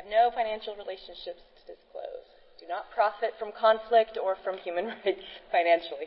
no financial relationships to disclose. Do not profit from conflict or from human rights financially.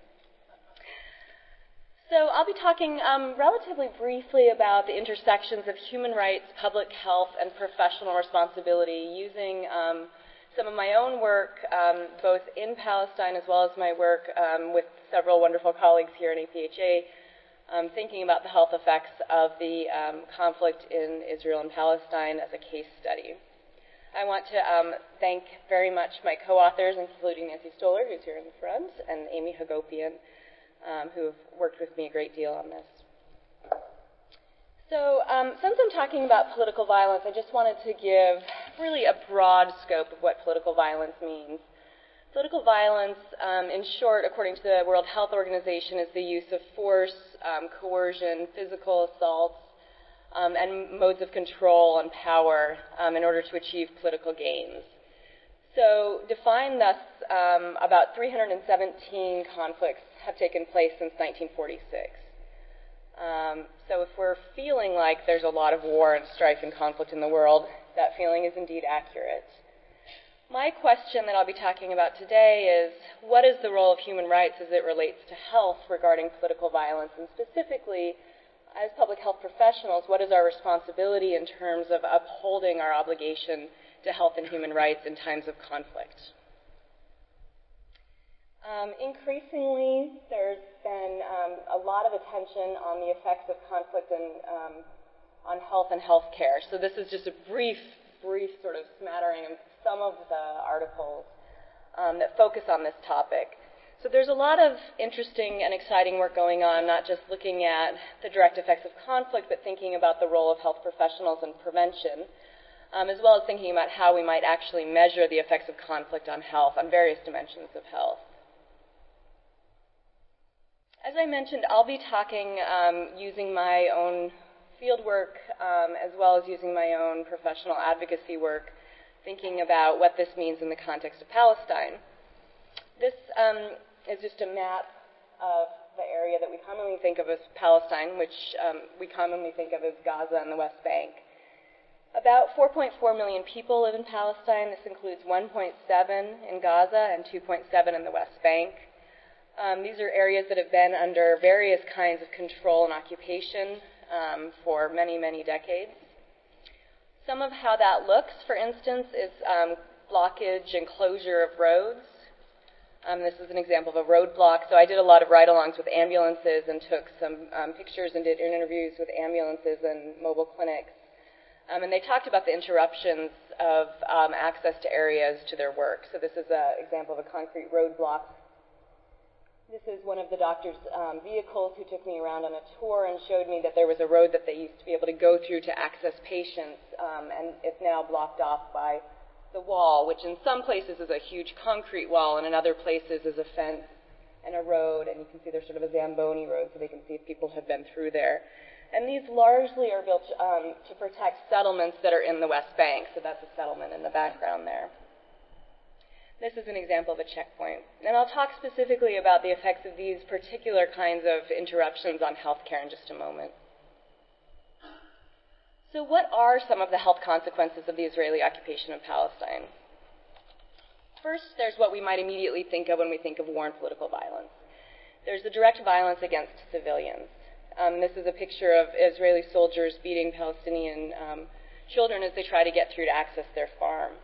So I'll be talking relatively briefly about the intersections of human rights, public health, and professional responsibility using some of my own work, both in Palestine as well as my work with several wonderful colleagues here in APHA, thinking about the health effects of the conflict in Israel and Palestine as a case study. I want to thank very much my co-authors, including Nancy Stoller, who's here in the front, and Amy Hagopian, who have worked with me a great deal on this. So since I'm talking about political violence, I just wanted to give really a broad scope of what political violence means. Political violence, in short, according to the World Health Organization, is the use of force, coercion, physical assaults, and modes of control and power in order to achieve political gains. So defined thus, about 317 conflicts have taken place since 1946. So if we're feeling like there's a lot of war and strife and conflict in the world, that feeling is indeed accurate. My question that I'll be talking about today is, what is the role of human rights as it relates to health regarding political violence, and specifically, as public health professionals, what is our responsibility in terms of upholding our obligation to health and human rights in times of conflict? Increasingly, there's been a lot of attention on the effects of conflict on health and health care. So this is just a brief sort of smattering of some of the articles that focus on this topic. So there's a lot of interesting and exciting work going on, not just looking at the direct effects of conflict, but thinking about the role of health professionals in prevention, as well as thinking about how we might actually measure the effects of conflict on health, on various dimensions of health. As I mentioned, I'll be talking using my own field work as well as using my own professional advocacy work, thinking about what this means in the context of Palestine. This is just a map of the area that we commonly think of as Palestine, which we commonly think of as Gaza and the West Bank. About 4.4 million people live in Palestine. This includes 1.7 in Gaza and 2.7 in the West Bank. These are areas that have been under various kinds of control and occupation for many, many decades. Some of how that looks, for instance, is blockage and closure of roads. This is an example of a roadblock. So I did a lot of ride-alongs with ambulances and took some pictures and did interviews with ambulances and mobile clinics. And they talked about the interruptions of access to areas to their work. So this is an example of a concrete roadblock. This is one of the doctor's vehicles who took me around on a tour and showed me that there was a road that they used to be able to go through to access patients, and it's now blocked off by the wall, which in some places is a huge concrete wall, and in other places is a fence and a road, and you can see there's sort of a Zamboni road so they can see if people have been through there. And these largely are built to protect settlements that are in the West Bank, so that's a settlement in the background there. This is an example of a checkpoint. And I'll talk specifically about the effects of these particular kinds of interruptions on healthcare in just a moment. So what are some of the health consequences of the Israeli occupation of Palestine? First, there's what we might immediately think of when we think of war and political violence. There's the direct violence against civilians. This is a picture of Israeli soldiers beating Palestinian children as they try to get through to access their farm.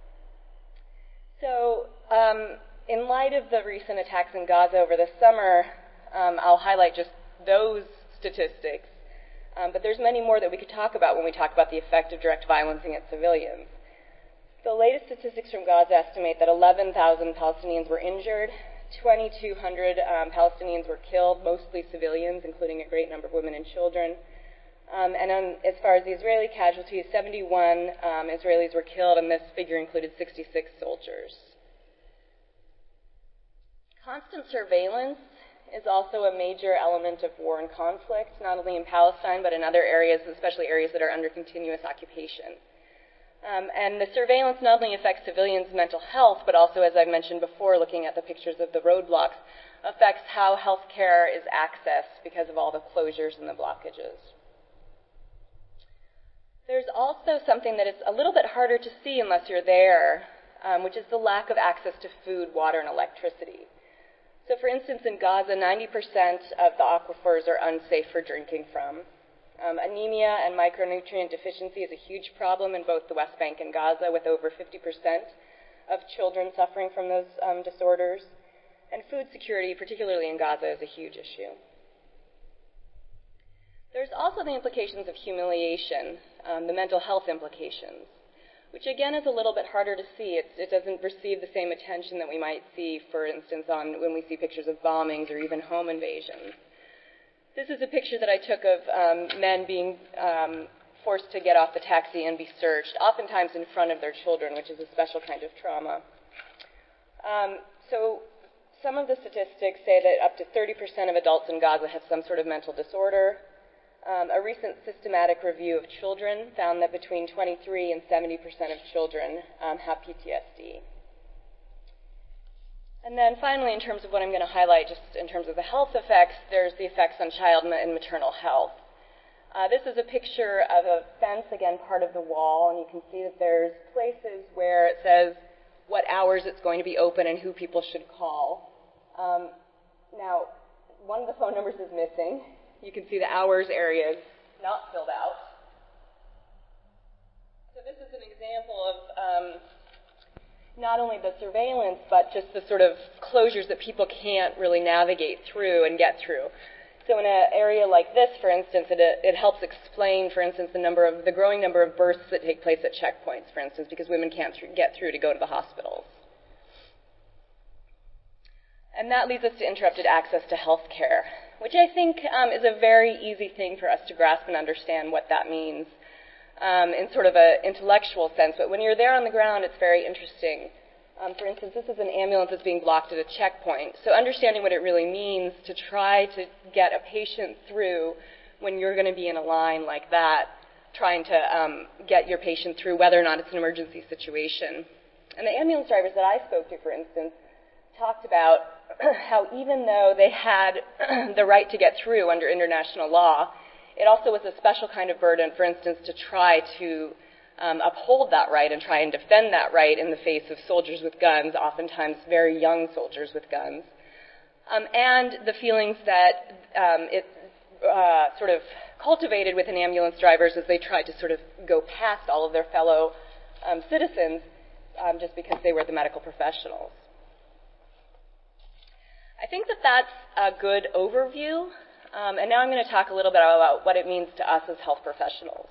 So in light of the recent attacks in Gaza over the summer, I'll highlight just those statistics. But there's many more that we could talk about when we talk about the effect of direct violence against civilians. The latest statistics from Gaza estimate that 11,000 Palestinians were injured, 2,200 Palestinians were killed, mostly civilians, including a great number of women and children. As far as the Israeli casualties, 71 Israelis were killed, and this figure included 66 soldiers. Constant surveillance is also a major element of war and conflict, not only in Palestine, but in other areas, especially areas that are under continuous occupation. And the surveillance not only affects civilians' mental health, but also, as I mentioned before, looking at the pictures of the roadblocks, affects how health care is accessed because of all the closures and the blockages. There's also something that is a little bit harder to see unless you're there, which is the lack of access to food, water, and electricity. So for instance, in Gaza, 90% of the aquifers are unsafe for drinking from. Anemia and micronutrient deficiency is a huge problem in both the West Bank and Gaza, with over 50% of children suffering from those disorders. And food security, particularly in Gaza, is a huge issue. There's also the implications of humiliation, the mental health implications, which again is a little bit harder to see. It doesn't receive the same attention that we might see, for instance, when we see pictures of bombings or even home invasions. This is a picture that I took of men being forced to get off the taxi and be searched, oftentimes in front of their children, which is a special kind of trauma. So some of the statistics say that up to 30% of adults in Gaza have some sort of mental disorder. A recent systematic review of children found that between 23 and 70% of children have PTSD. And then finally, in terms of what I'm going to highlight, just in terms of the health effects, there's the effects on child and maternal health. This is a picture of a fence, again, part of the wall, and you can see that there's places where it says what hours it's going to be open and who people should call. Now, one of the phone numbers is missing. You can see the hours area is not filled out. So this is an example of not only the surveillance, but just the sort of closures that people can't really navigate through and get through. So in an area like this, for instance, it helps explain, for instance, the growing number of births that take place at checkpoints, for instance, because women can't get through to go to the hospitals. And that leads us to interrupted access to health care, which I think is a very easy thing for us to grasp and understand what that means in sort of an intellectual sense. But when you're there on the ground, it's very interesting. For instance, this is an ambulance that's being blocked at a checkpoint. So understanding what it really means to try to get a patient through when you're going to be in a line like that, trying to get your patient through whether or not it's an emergency situation. And the ambulance drivers that I spoke to, for instance, talked about how even though they had the right to get through under international law, it also was a special kind of burden, for instance, to try to uphold that right and try and defend that right in the face of soldiers with guns, oftentimes very young soldiers with guns, and the feelings that it sort of cultivated within ambulance drivers as they tried to sort of go past all of their fellow citizens just because they were the medical professionals. I think that that's a good overview, and now I'm going to talk a little bit about what it means to us as health professionals.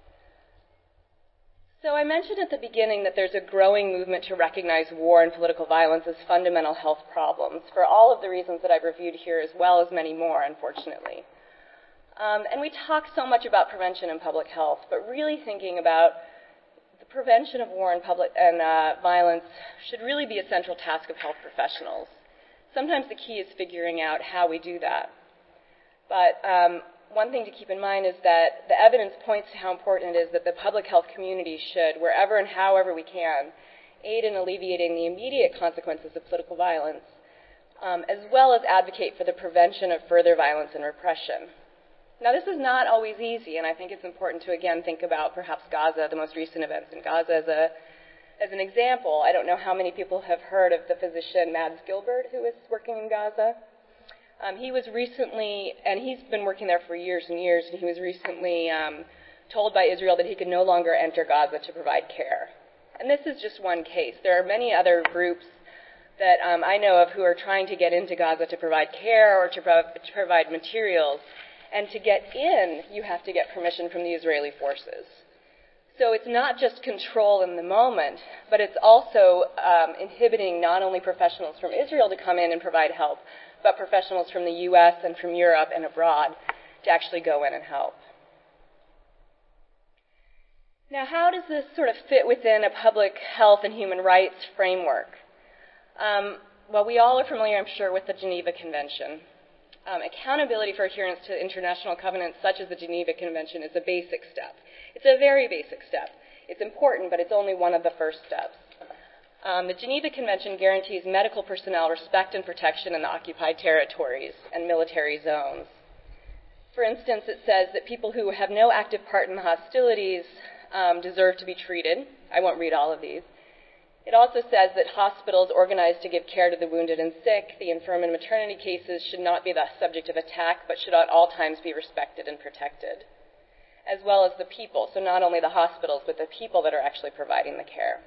So I mentioned at the beginning that there's a growing movement to recognize war and political violence as fundamental health problems for all of the reasons that I've reviewed here, as well as many more, unfortunately. And we talk so much about prevention and public health, but really thinking about the prevention of war and violence should really be a central task of health professionals. Sometimes the key is figuring out how we do that. But one thing to keep in mind is that the evidence points to how important it is that the public health community should, wherever and however we can, aid in alleviating the immediate consequences of political violence, as well as advocate for the prevention of further violence and repression. Now, this is not always easy, and I think it's important to, again, think about perhaps Gaza, the most recent events in Gaza, as an example. I don't know how many people have heard of the physician Mads Gilbert, who is working in Gaza. He was recently, and he's been working there for years and years, and he was recently told by Israel that he could no longer enter Gaza to provide care. And this is just one case. There are many other groups that I know of who are trying to get into Gaza to provide care or to provide materials. And to get in, you have to get permission from the Israeli forces. So it's not just control in the moment, but it's also inhibiting not only professionals from Israel to come in and provide help, but professionals from the U.S. and from Europe and abroad to actually go in and help. Now, how does this sort of fit within a public health and human rights framework? Well, we all are familiar, I'm sure, with the Geneva Convention. Accountability for adherence to international covenants such as the Geneva Convention is a basic step. It's a very basic step. It's important, but it's only one of the first steps. The Geneva Convention guarantees medical personnel respect and protection in the occupied territories and military zones. For instance, it says that people who have no active part in the hostilities deserve to be treated. I won't read all of these. It also says that hospitals organized to give care to the wounded and sick, the infirm and maternity cases should not be the subject of attack, but should at all times be respected and protected, as well as the people. So not only the hospitals, but the people that are actually providing the care.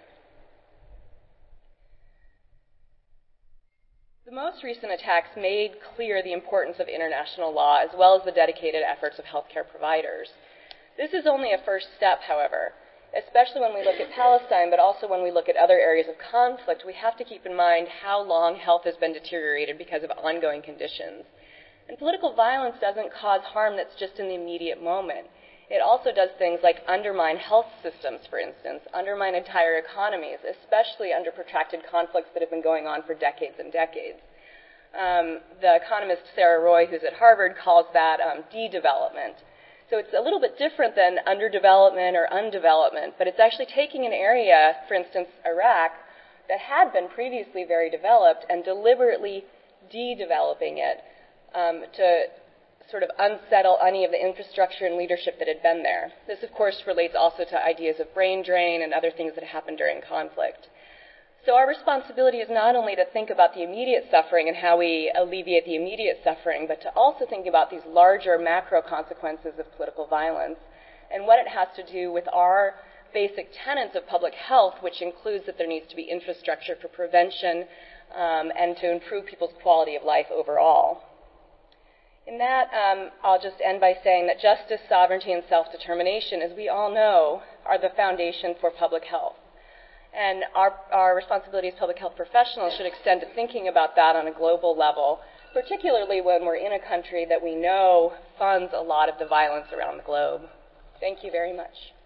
The most recent attacks made clear the importance of international law, as well as the dedicated efforts of healthcare providers. This is only a first step, however. Especially when we look at Palestine, but also when we look at other areas of conflict, we have to keep in mind how long health has been deteriorated because of ongoing conditions. And political violence doesn't cause harm that's just in the immediate moment. It also does things like undermine health systems, for instance, undermine entire economies, especially under protracted conflicts that have been going on for decades and decades. The economist Sarah Roy, who's at Harvard, calls that de-development. So it's a little bit different than underdevelopment or undevelopment, but it's actually taking an area, for instance, Iraq, that had been previously very developed and deliberately de-developing it to sort of unsettle any of the infrastructure and leadership that had been there. This, of course, relates also to ideas of brain drain and other things that happen during conflict. So our responsibility is not only to think about the immediate suffering and how we alleviate the immediate suffering, but to also think about these larger macro consequences of political violence and what it has to do with our basic tenets of public health, which includes that there needs to be infrastructure for prevention and to improve people's quality of life overall. In that, I'll just end by saying that justice, sovereignty, and self-determination, as we all know, are the foundation for public health. And our responsibility as public health professionals should extend to thinking about that on a global level, particularly when we're in a country that we know funds a lot of the violence around the globe. Thank you very much.